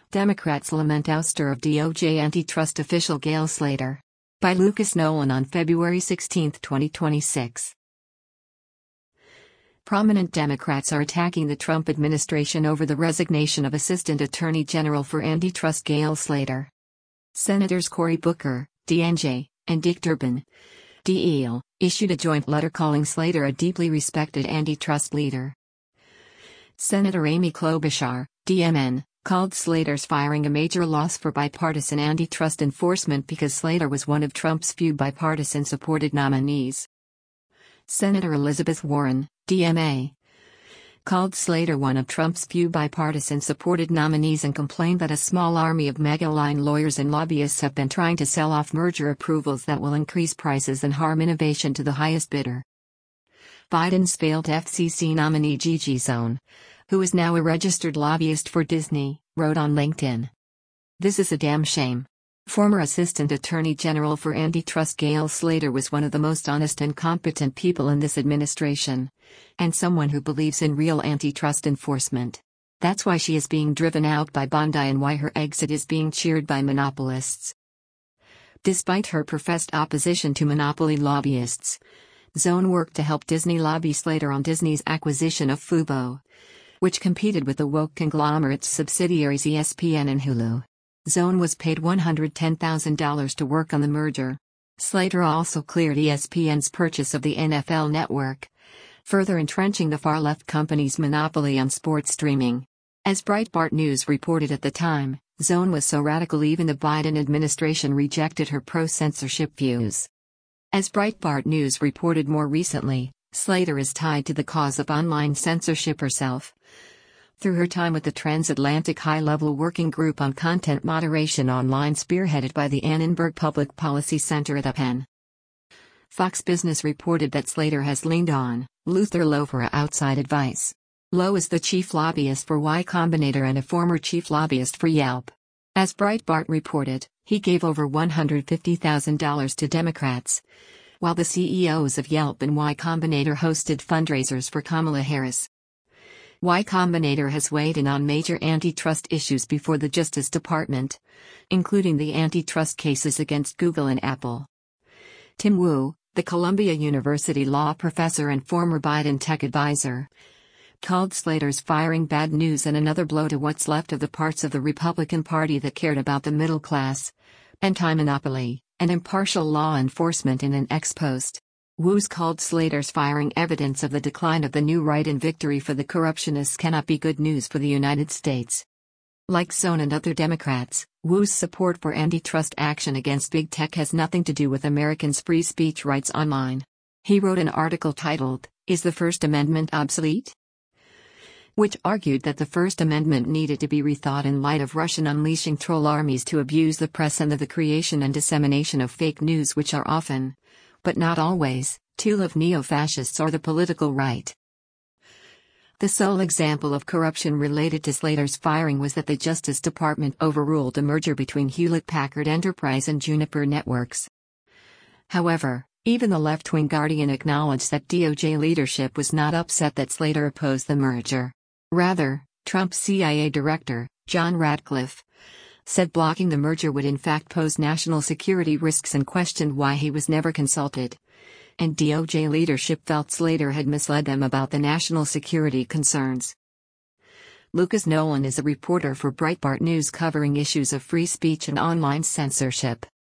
Democrats lament ouster of DOJ antitrust official Gail Slater. By Lucas Nolan on February 16, 2026. Prominent Democrats are attacking the Trump administration over the resignation of Assistant Attorney General for Antitrust Gail Slater. Senators Cory Booker, DNJ, and Dick Durbin, DL, issued a joint letter calling Slater a deeply respected antitrust leader. Senator Amy Klobuchar, DMN, called Slater's firing a major loss for bipartisan antitrust enforcement because Slater was one of Trump's few bipartisan-supported nominees. Senator Elizabeth Warren, DMA, called Slater one of Trump's few bipartisan-supported nominees and complained that a small army of mega-line lawyers and lobbyists have been trying to sell off merger approvals that will increase prices and harm innovation to the highest bidder. Biden's failed FCC nominee Gigi Sohn, who is now a registered lobbyist for Disney, wrote on LinkedIn. "This is a damn shame." Former Assistant Attorney General for Antitrust Gail Slater was one of the most honest and competent people in this administration, and someone who believes in real antitrust enforcement. That's why she is being driven out by Bondi and why her exit is being cheered by monopolists. Despite her professed opposition to monopoly lobbyists, Sohn worked to help Disney lobby Slater on Disney's acquisition of Fubo, which competed with the woke conglomerate's subsidiaries ESPN and Hulu. Sohn was paid $110,000 to work on the merger. Slater also cleared ESPN's purchase of the NFL Network, further entrenching the far-left company's monopoly on sports streaming. As Breitbart News reported at the time, Sohn was so radical even the Biden administration rejected her pro-censorship views. As Breitbart News reported more recently, Slater is tied to the cause of online censorship herself. Through her time with the Transatlantic High-Level Working Group on Content Moderation Online spearheaded by the Annenberg Public Policy Center at UPenn. Fox Business reported that Slater has leaned on Luther Lowe for outside advice. Lowe is the chief lobbyist for Y Combinator and a former chief lobbyist for Yelp. As Breitbart reported, he gave over $150,000 to Democrats, while the CEOs of Yelp and Y Combinator hosted fundraisers for Kamala Harris. Y Combinator has weighed in on major antitrust issues before the Justice Department, including the antitrust cases against Google and Apple. Tim Wu, the Columbia University law professor and former Biden tech advisor, called Slater's firing bad news and another blow to what's left of the parts of the Republican Party that cared about the middle class, anti-monopoly, and impartial law enforcement in an ex post. Wu's called Slater's firing evidence of the decline of the new right and victory for the corruptionists cannot be good news for the United States. Like Sohn and other Democrats, Wu's support for antitrust action against big tech has nothing to do with Americans' free speech rights online. He wrote an article titled, "Is the First Amendment Obsolete?" which argued that the First Amendment needed to be rethought in light of Russian unleashing troll armies to abuse the press and the creation and dissemination of fake news, which are often, but not always, tool of neo-fascists or the political right. The sole example of corruption related to Slater's firing was that the Justice Department overruled a merger between Hewlett-Packard Enterprise and Juniper Networks. However, even the left-wing Guardian acknowledged that DOJ leadership was not upset that Slater opposed the merger. Rather, Trump's CIA director, John Ratcliffe, said blocking the merger would in fact pose national security risks and questioned why he was never consulted. And DOJ leadership felt Slater had misled them about the national security concerns. Lucas Nolan is a reporter for Breitbart News covering issues of free speech and online censorship.